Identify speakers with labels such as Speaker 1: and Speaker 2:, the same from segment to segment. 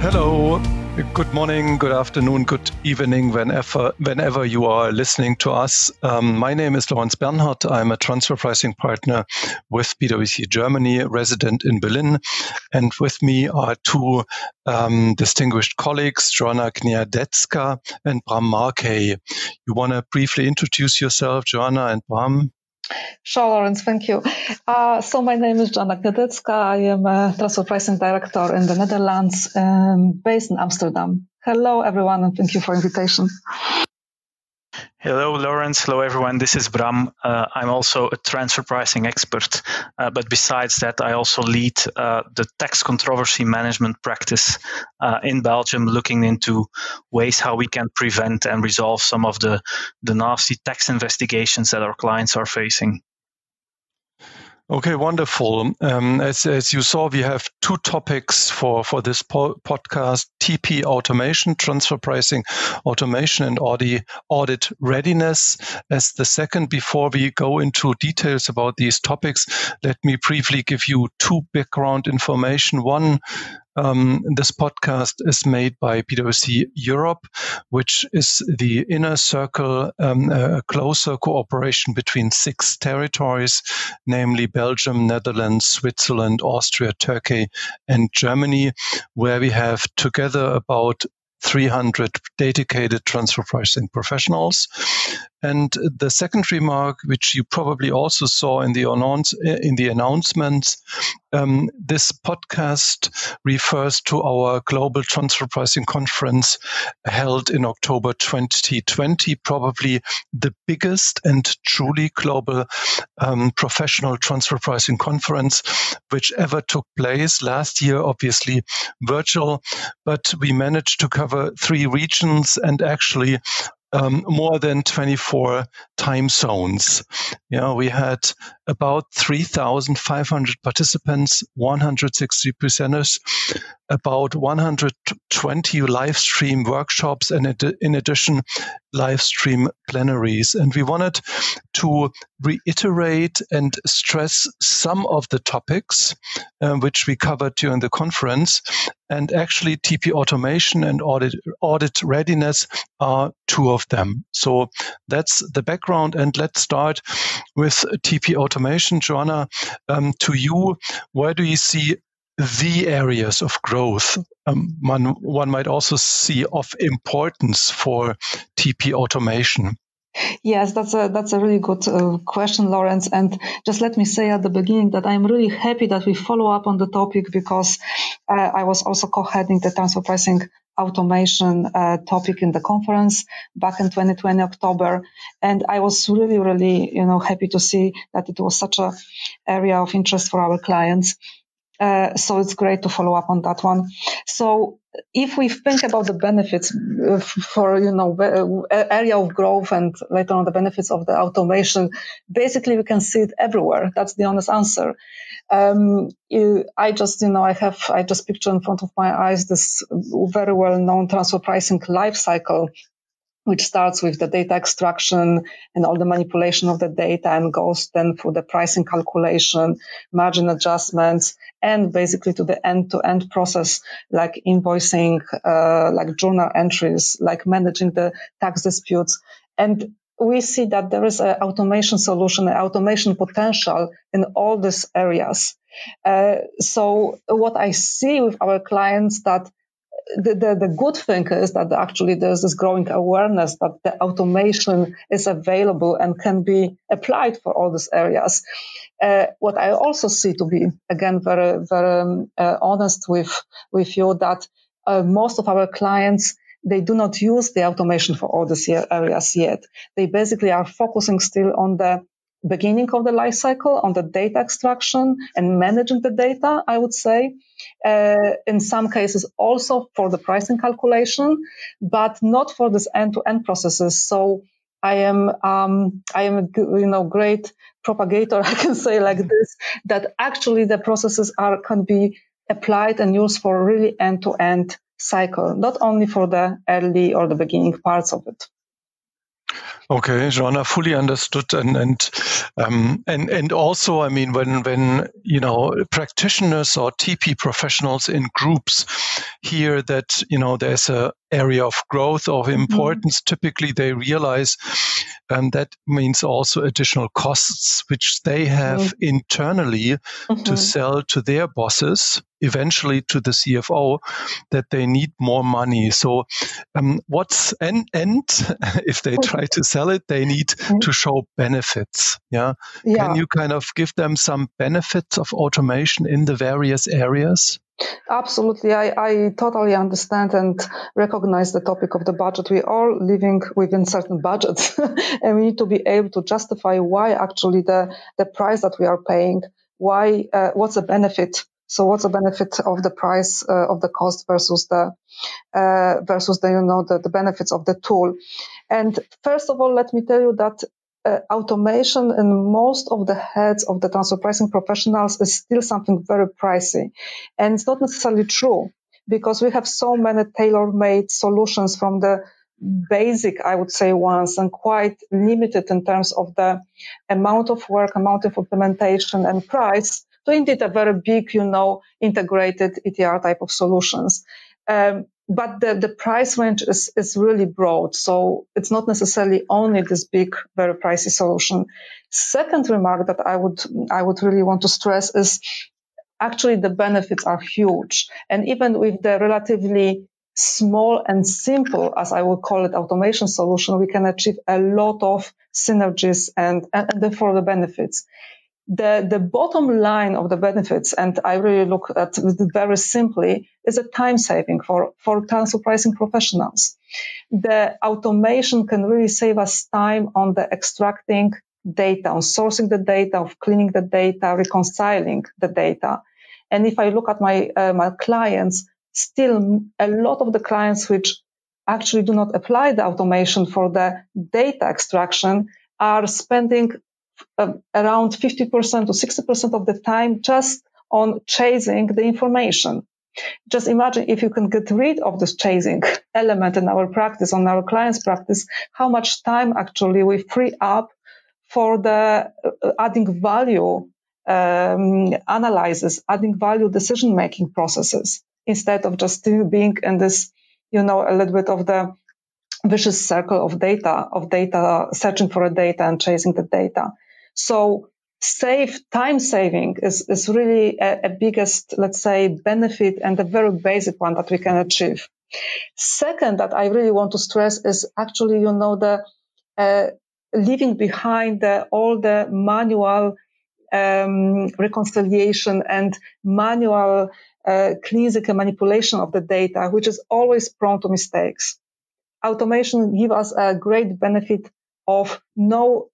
Speaker 1: Hello, good morning, good afternoon, good evening, whenever you are listening to us. My name is Lorenz Bernhardt. I'm a transfer pricing partner with PwC Germany, resident in Berlin. And with me are two distinguished colleagues, Joanna Gniadecka and Bram Markey. You want to briefly introduce yourself, Joanna and Bram?
Speaker 2: Sure, Lawrence, thank you. So my name is Joanna Gniadecka. I am a transfer pricing director in the Netherlands, based in Amsterdam. Hello, everyone, and thank you for invitation.
Speaker 3: Hello, Lawrence. Hello, everyone. This is Bram. I'm also a transfer pricing expert. But besides that, I also lead the tax controversy management practice in Belgium, looking into ways how we can prevent and resolve some of the nasty tax investigations that our clients are facing.
Speaker 1: Okay, wonderful. As you saw, we have two topics for this podcast: TP automation, transfer pricing automation, and audit readiness. As the second, before we go into details about these topics, let me briefly give you two background information. One, this podcast is made by PwC Europe, which is the inner circle, a closer cooperation between 6 territories, namely Belgium, Netherlands, Switzerland, Austria, Turkey, and Germany, where we have together about 300 dedicated transfer pricing professionals. And the second remark, which you probably also saw in the announcements, this podcast refers to our global transfer pricing conference held in October 2020, probably the biggest and truly global professional transfer pricing conference which ever took place. Last year, obviously virtual, but we managed to cover 3 regions and actually more than 24 time zones. We had about 3,500 participants, 160 presenters, about 120 live stream workshops, and in addition, live stream plenaries. And we wanted to reiterate and stress some of the topics which we covered during the conference. And actually, TP automation and audit readiness are 2 of them. So that's the background. And let's start with TP automation. Joanna, to you, where do you see the areas of growth? One might also see of importance for TP automation.
Speaker 2: Yes, that's a really good question, Lawrence. And just let me say at the beginning that I'm really happy that we follow up on the topic, because I was also co-heading the transfer pricing automation topic in the conference back in 2020 October, and I was really, really, happy to see that it was such a area of interest for our clients. So it's great to follow up on that one. So if we think about the benefits for, area of growth and later on the benefits of the automation, basically we can see it everywhere. That's the honest answer. I just picture in front of my eyes this very well-known transfer pricing life cycle, which starts with the data extraction and all the manipulation of the data and goes then through the pricing calculation, margin adjustments, and basically to the end-to-end process, like invoicing, like journal entries, like managing the tax disputes. And we see that there is an automation solution, an automation potential in all these areas. So what I see with our clients, that the good thing is that actually there's this growing awareness that the automation is available and can be applied for all these areas. What I also see, to be, again, very, very honest with you, that most of our clients, they do not use the automation for all these areas yet. They basically are focusing still on the beginning of the life cycle, on the data extraction and managing the data, I would say. In some cases also for the pricing calculation, but not for this end-to-end processes. So I am a great propagator, I can say like this, that actually the processes can be applied and used for really end-to-end cycle, not only for the early or the beginning parts of it.
Speaker 1: Okay, Joanna, fully understood, and also, I mean, when practitioners or TP professionals in groups hear that there's a area of growth of importance, typically they realize that means also additional costs which they have internally to sell to their bosses, eventually to the CFO, that they need more money. So if they try to sell it, they need to show benefits. Yeah. Can you kind of give them some benefits of automation in the various areas?
Speaker 2: Absolutely. I totally understand and recognize the topic of the budget. We are living within certain budgets and we need to be able to justify why actually the price that we are paying, what's the benefit. So what's the benefit of the price of the cost versus the benefits of the tool. And first of all, let me tell you that automation in most of the heads of the transfer pricing professionals is still something very pricey. And it's not necessarily true because we have so many tailor-made solutions from the basic, I would say, ones and quite limited in terms of the amount of work, amount of implementation and price to indeed a very big, integrated ETR type of solutions. But the price range is really broad. So it's not necessarily only this big, very pricey solution. Second remark that I would really want to stress is actually the benefits are huge. And even with the relatively small and simple, as I would call it, automation solution, we can achieve a lot of synergies and therefore the benefits. The bottom line of the benefits, and I really look at it very simply, is a time saving for transfer pricing professionals. The automation can really save us time on the extracting data, on sourcing the data, of cleaning the data, reconciling the data. And if I look at my clients, still a lot of the clients which actually do not apply the automation for the data extraction are spending around 50% to 60% of the time just on chasing the information. Just imagine if you can get rid of this chasing element in our practice, on our clients' practice, how much time actually we free up for the adding value analysis, adding value decision-making processes, instead of just being in this, a little bit of the vicious circle of data, searching for a data and chasing the data. So time saving is really a biggest, let's say, benefit and a very basic one that we can achieve. Second, that I really want to stress is actually, the leaving behind all the manual reconciliation and manual cleansing and manipulation of the data, which is always prone to mistakes. Automation gives us a great benefit of not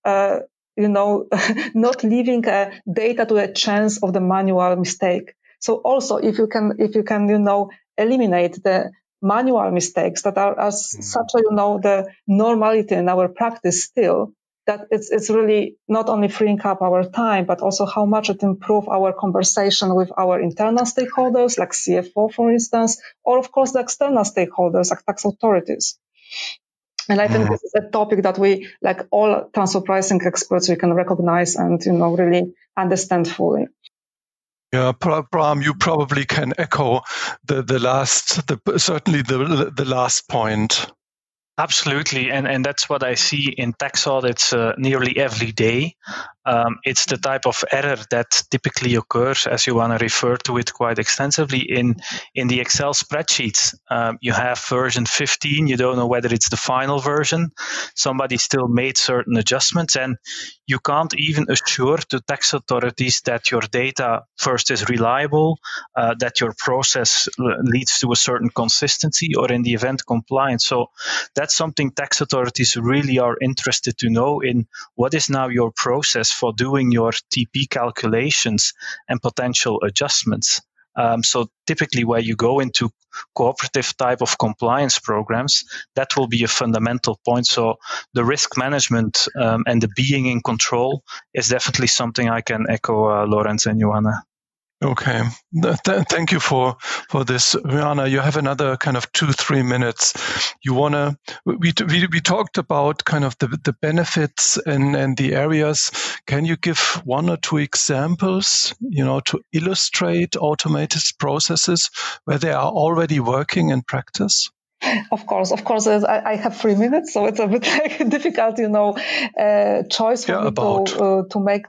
Speaker 2: leaving data to a chance of the manual mistake. So also, if you can, eliminate the manual mistakes that are as such the normality in our practice still, that it's really not only freeing up our time, but also how much it improves our conversation with our internal stakeholders, like CFO, for instance, or of course the external stakeholders, like tax authorities. And I think this is a topic that we, like all transfer pricing experts, we can recognize and, really understand fully.
Speaker 1: Yeah, Bram, you probably can echo the last point.
Speaker 3: Absolutely, and that's what I see in tax audits nearly every day. It's the type of error that typically occurs, as Joanna referred to it quite extensively, in the Excel spreadsheets. You have version 15, you don't know whether it's the final version. Somebody still made certain adjustments, and you can't even assure the tax authorities that your data first is reliable, that your process leads to a certain consistency, or in the event compliance. So that's something tax authorities really are interested to know in what is now your process for doing your TP calculations and potential adjustments. So typically where you go into cooperative type of compliance programs, that will be a fundamental point. So the risk management and the being in control is definitely something I can echo Lorenz and Joanna.
Speaker 1: Okay. Thank you for this. Rihanna, you have another kind of 2-3 minutes. We talked about kind of the benefits and the areas. Can you give 1 or 2 examples, to illustrate automated processes where they are already working in practice?
Speaker 2: Of course. I have 3 minutes, so it's a bit difficult, choice for me to make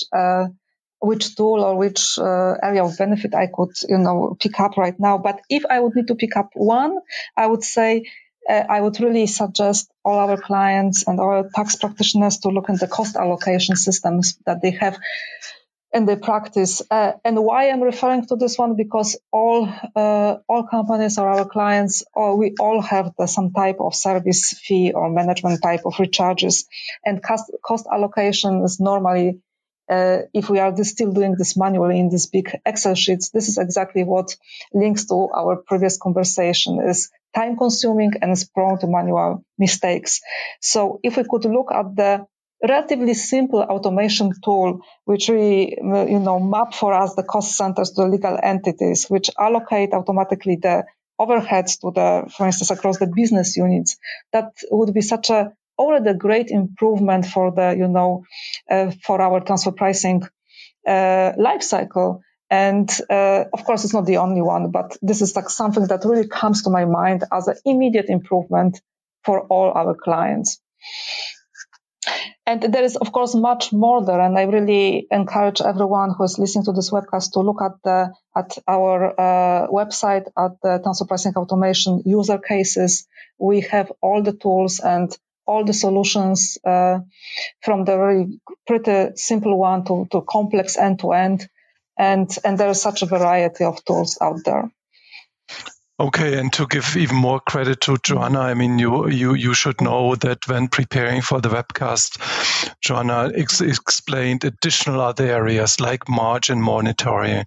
Speaker 2: which tool or which area of benefit I could, pick up right now. But if I would need to pick up one, I would say I would really suggest all our clients and our tax practitioners to look at the cost allocation systems that they have in their practice. And why I'm referring to this one, because all companies or our clients, we all have some type of service fee or management type of recharges, and cost allocation is normally, if we are still doing this manually in these big Excel sheets, this is exactly what links to our previous conversation, is time consuming and is prone to manual mistakes. So if we could look at the relatively simple automation tool, which really, map for us the cost centers to the legal entities, which allocate automatically the overheads to for instance, across the business units, that would be already a great improvement for for our transfer pricing life cycle. And of course, it's not the only one, but this is something that really comes to my mind as an immediate improvement for all our clients. And there is, of course, much more there, and I really encourage everyone who is listening to this webcast to look at our website, at the transfer pricing automation user cases. We have all the tools and all the solutions, from the really pretty simple one to complex end-to-end, and there is such a variety of tools out there.
Speaker 1: Okay, and to give even more credit to Joanna, I mean, you should know that when preparing for the webcast, Joanna explained additional other areas like margin monitoring,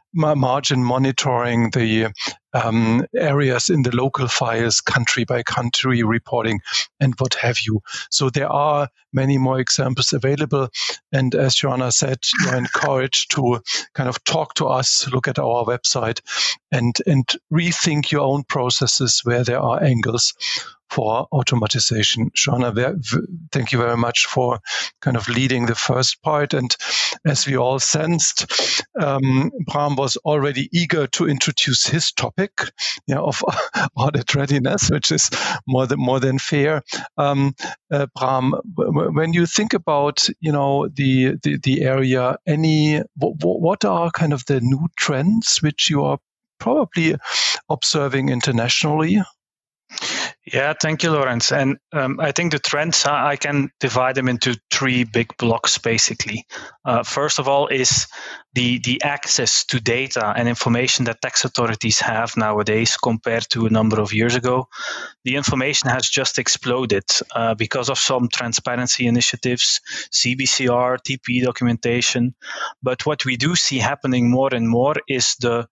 Speaker 1: the areas in the local files, country by country reporting, and what have you. So there are many more examples available. And as Joanna said, you're encouraged to kind of talk to us, look at our website, and rethink your own processes where there are angles for automatization. Joanna, thank you very much for kind of leading the first part. And as we all sensed, Bram was already eager to introduce his topic of audit readiness, which is more than fair. Bram, when you think about the area, what are kind of the new trends which you are probably observing internationally?
Speaker 3: Yeah, thank you, Lawrence. And I think the trends, I can divide them into 3 big blocks, basically. First of all is the access to data and information that tax authorities have nowadays compared to a number of years ago. The information has just exploded because of some transparency initiatives, CBCR, TP documentation. But what we do see happening more and more is the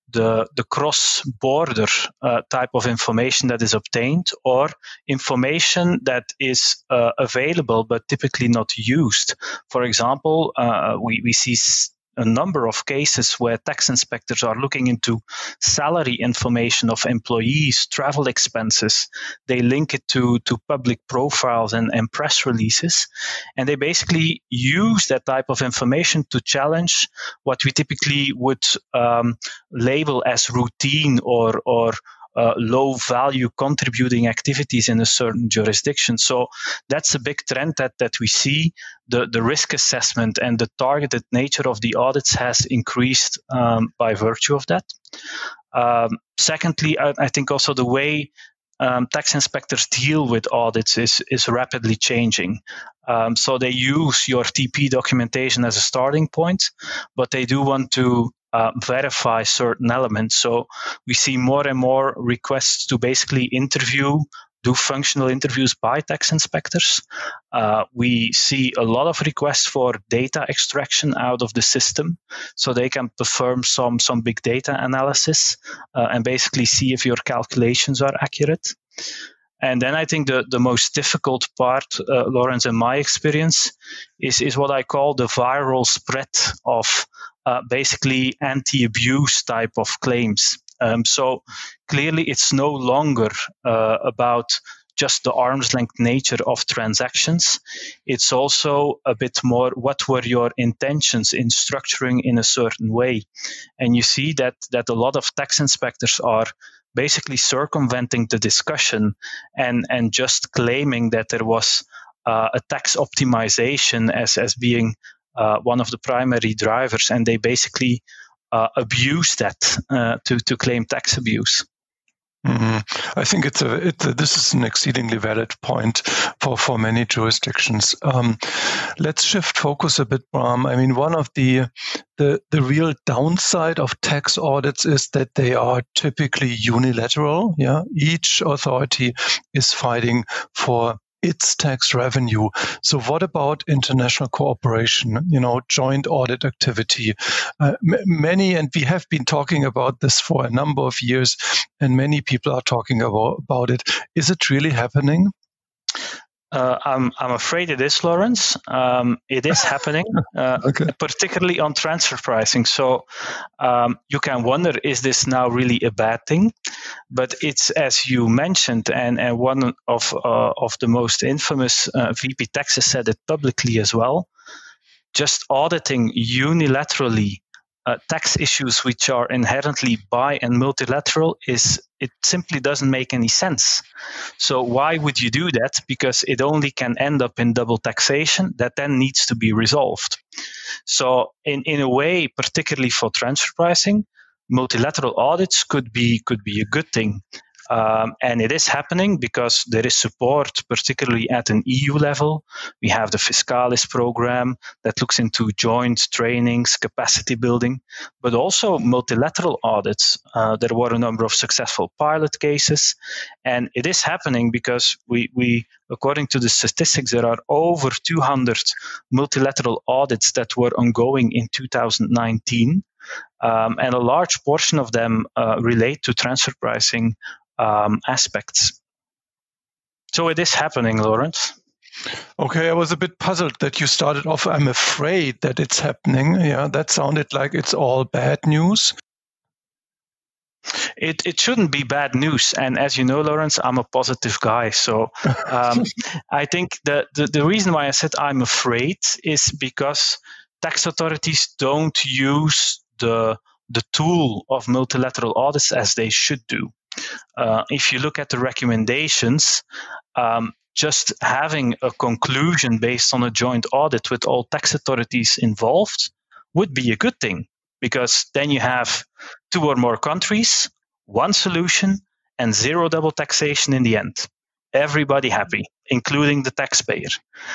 Speaker 3: cross-border type of information that is obtained, or information that is available but typically not used. For example, we see a number of cases where tax inspectors are looking into salary information of employees, travel expenses. They link it to public profiles and press releases. And they basically use that type of information to challenge what we typically would label as routine or low value contributing activities in a certain jurisdiction. So that's a big trend that we see. The risk assessment and the targeted nature of the audits has increased by virtue of that. Secondly, I think also the way tax inspectors deal with audits is rapidly changing. So they use your TP documentation as a starting point, but they do want to verify certain elements. So we see more and more requests to basically do functional interviews by tax inspectors. We see a lot of requests for data extraction out of the system, so they can perform some big data analysis and basically see if your calculations are accurate. And then I think the most difficult part, Lawrence, in my experience, is what I call the viral spread of basically anti-abuse type of claims. So clearly it's no longer about just the arm's length nature of transactions. It's also a bit more, what were your intentions in structuring in a certain way? And you see that a lot of tax inspectors are basically circumventing the discussion and just claiming that there was a tax optimization as being one of the primary drivers, and they basically abuse that to claim tax abuse.
Speaker 1: I think this is an exceedingly valid point for many jurisdictions. Let's shift focus a bit, Bram. I mean, one of the real downside of tax audits is that they are typically unilateral. Yeah, each authority is fighting for its tax revenue. So what about international cooperation, joint audit activity? Many, and we have been talking about this for a number of years, and many people are talking about it. Is it really happening?
Speaker 3: I'm afraid it is, Lawrence. It is happening, okay. Particularly on transfer pricing. So you can wonder, is this now really a bad thing? But it's, as you mentioned, and one of the most infamous VP Taxes said it publicly as well, just auditing unilaterally tax issues which are inherently bi- and multilateral it simply doesn't make any sense. So why would you do that? Because it only can end up in double taxation that then needs to be resolved. So in a way, particularly for transfer pricing, multilateral audits could be a good thing. And it is happening because there is support, particularly at an EU level. We have the Fiscalis program that looks into joint trainings, capacity building, but also multilateral audits. There were a number of successful pilot cases, and it is happening because we according to the statistics, there are over 200 multilateral audits that were ongoing in 2019, and a large portion of them relate to transfer pricing aspects. So it is happening, Lawrence.
Speaker 1: Okay, I was a bit puzzled that you started off, I'm afraid that it's happening. Yeah, that sounded like it's all bad news.
Speaker 3: It shouldn't be bad news. And as you know, Lawrence, I'm a positive guy. So I think the reason why I said I'm afraid is because tax authorities don't use the tool of multilateral audits as they should do. If you look at the recommendations, just having a conclusion based on a joint audit with all tax authorities involved would be a good thing, because then you have 2 or more countries, one solution, and 0 double taxation in the end. Everybody happy, including the taxpayer.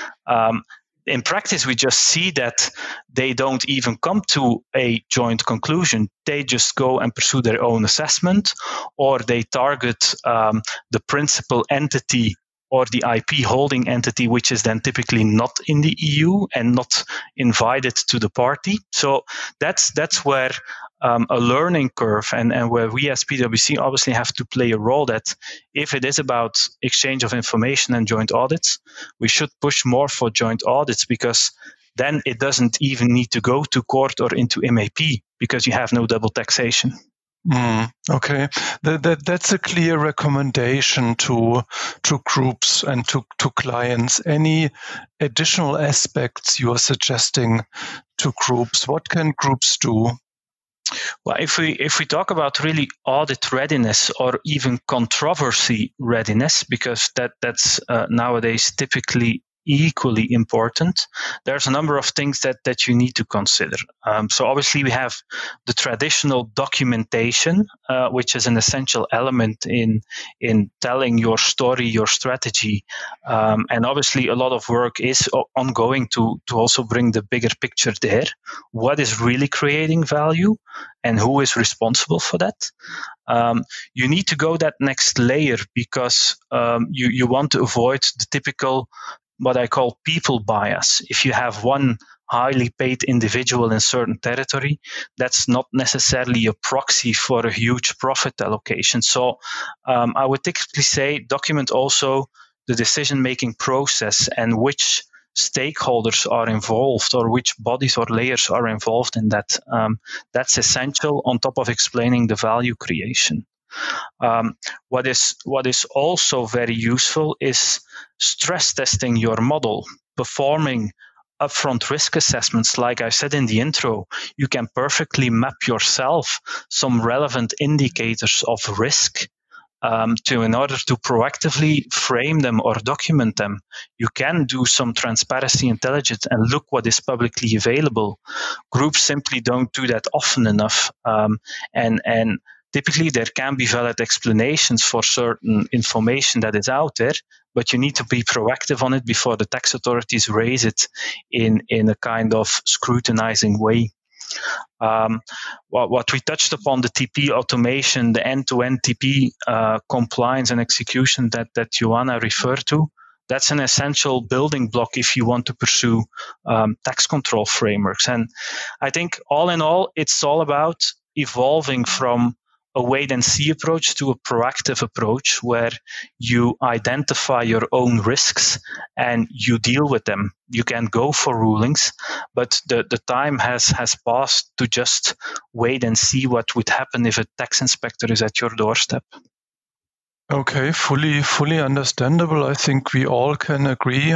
Speaker 3: In practice, we just see that they don't even come to a joint conclusion. They just go and pursue their own assessment, or they target the principal entity or the IP holding entity, which is then typically not in the EU and not invited to the party. So that's where a learning curve and where we as PwC obviously have to play a role, that if it is about exchange of information and joint audits, we should push more for joint audits, because then it doesn't even need to go to court or into MAP, because you have no double taxation.
Speaker 1: Okay, that's a clear recommendation to groups and to clients. Any additional aspects you are suggesting to groups? What can groups do?
Speaker 3: Well, if we talk about really audit readiness or even controversy readiness, because that's nowadays typically equally important, there's a number of things that you need to consider. So obviously we have the traditional documentation, which is an essential element in telling your story, your strategy. And obviously a lot of work is ongoing to also bring the bigger picture there. What is really creating value and who is responsible for that? You need to go that next layer, because you want to avoid the typical, what I call people bias. If you have one highly paid individual in a certain territory, that's not necessarily a proxy for a huge profit allocation. So I would typically say document also the decision-making process and which stakeholders are involved or which bodies or layers are involved in that. That's essential on top of explaining the value creation. What is also very useful is stress testing your model, performing upfront risk assessments. Like I said in the intro, you can perfectly map yourself some relevant indicators of risk in order to proactively frame them or document them. You can do some transparency intelligence and look what is publicly available. Groups simply don't do that often enough. And typically there can be valid explanations for certain information that is out there, but you need to be proactive on it before the tax authorities raise it in a kind of scrutinizing way. What we touched upon, the TP automation, the end-to-end TP compliance and execution that Joanna referred to, that's an essential building block if you want to pursue tax control frameworks. And I think all in all, it's all about evolving from a wait-and-see approach to a proactive approach where you identify your own risks and you deal with them. You can go for rulings, but the time has passed to just wait and see what would happen if a tax inspector is at your doorstep.
Speaker 1: Okay, fully understandable. I think we all can agree.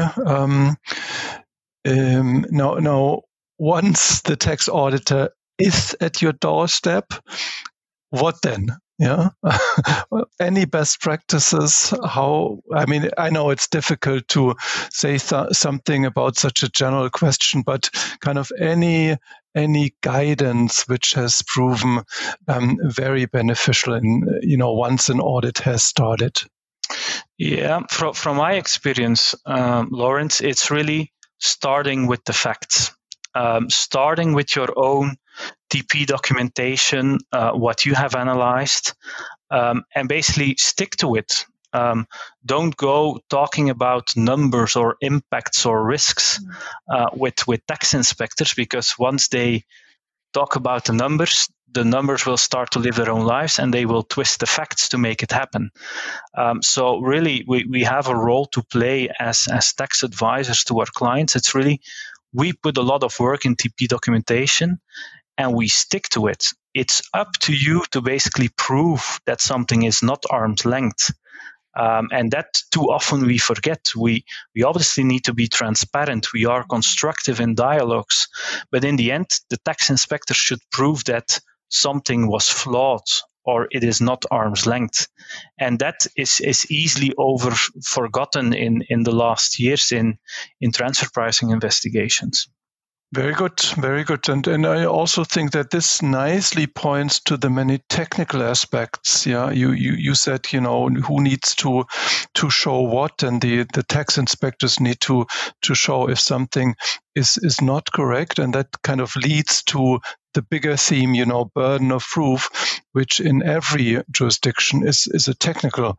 Speaker 1: Now, once the tax auditor is at your doorstep, what then? Yeah. Any best practices? I know it's difficult to say something about such a general question, but kind of any guidance which has proven very beneficial in, once an audit has started.
Speaker 3: Yeah, from my experience, Lawrence, it's really starting with the facts, starting with your own TP documentation, what you have analyzed, and basically stick to it. Don't go talking about numbers or impacts or risks with tax inspectors, because once they talk about the numbers will start to live their own lives and they will twist the facts to make it happen. So really, we have a role to play as tax advisors to our clients. It's really, we put a lot of work in TP documentation and we stick to it. It's up to you to basically prove that something is not arm's length. And that too often we forget. We obviously need to be transparent. We are constructive in dialogues. But in the end, the tax inspector should prove that something was flawed or it is not arm's length. And that is easily forgotten in the last years in transfer pricing investigations.
Speaker 1: Very good, very good. And I also think that this nicely points to the many technical aspects. Yeah, you said, who needs to show what, and the tax inspectors need to show if something is not correct. And that kind of leads to the bigger theme, burden of proof, which in every jurisdiction is a technical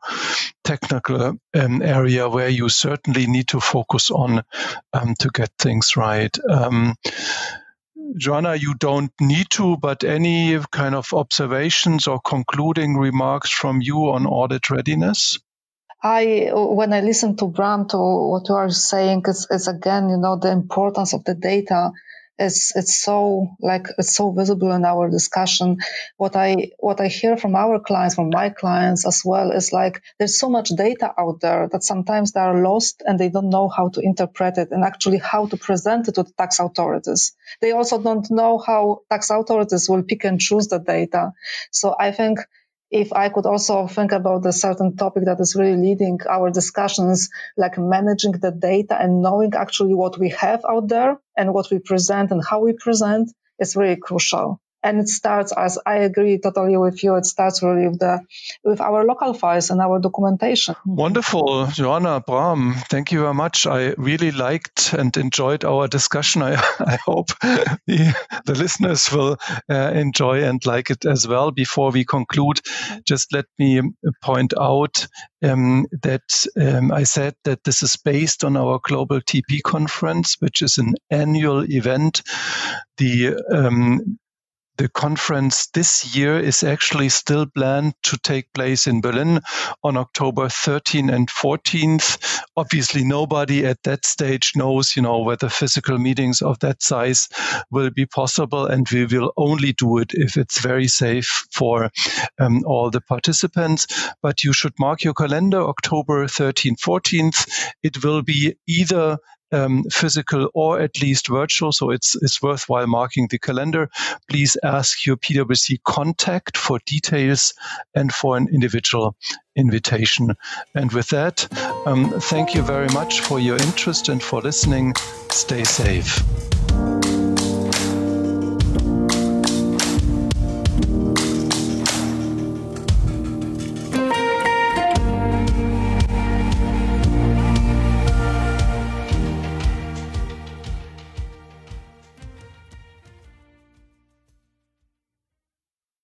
Speaker 1: area where you certainly need to focus on to get things right. Joanna, you don't need to, but any kind of observations or concluding remarks from you on audit readiness?
Speaker 2: When I listen to Bram, to what you are saying, is again, the importance of the data. It's so visible in our discussion. What I hear from our clients, from my clients as well, is like there's so much data out there that sometimes they are lost and they don't know how to interpret it and actually how to present it to the tax authorities. They also don't know how tax authorities will pick and choose the data. So I think if I could also think about a certain topic that is really leading our discussions, like managing the data and knowing actually what we have out there and what we present and how we present, is really crucial. And it starts, as I agree totally with you, it starts really with our local files and our documentation.
Speaker 1: Wonderful. Joanna, Bram, thank you very much. I really liked and enjoyed our discussion. I hope the listeners will enjoy and like it as well. Before we conclude, just let me point out that I said that this is based on our Global TP Conference, which is an annual event. The conference this year is actually still planned to take place in Berlin on October 13th and 14th. Obviously, nobody at that stage knows, whether physical meetings of that size will be possible, and we will only do it if it's very safe for all the participants. But you should mark your calendar, October 13th, 14th. It will be either physical or at least virtual, so it's worthwhile marking the calendar. Please ask your PwC contact for details and for an individual invitation. And with that, thank you very much for your interest and for listening. Stay safe.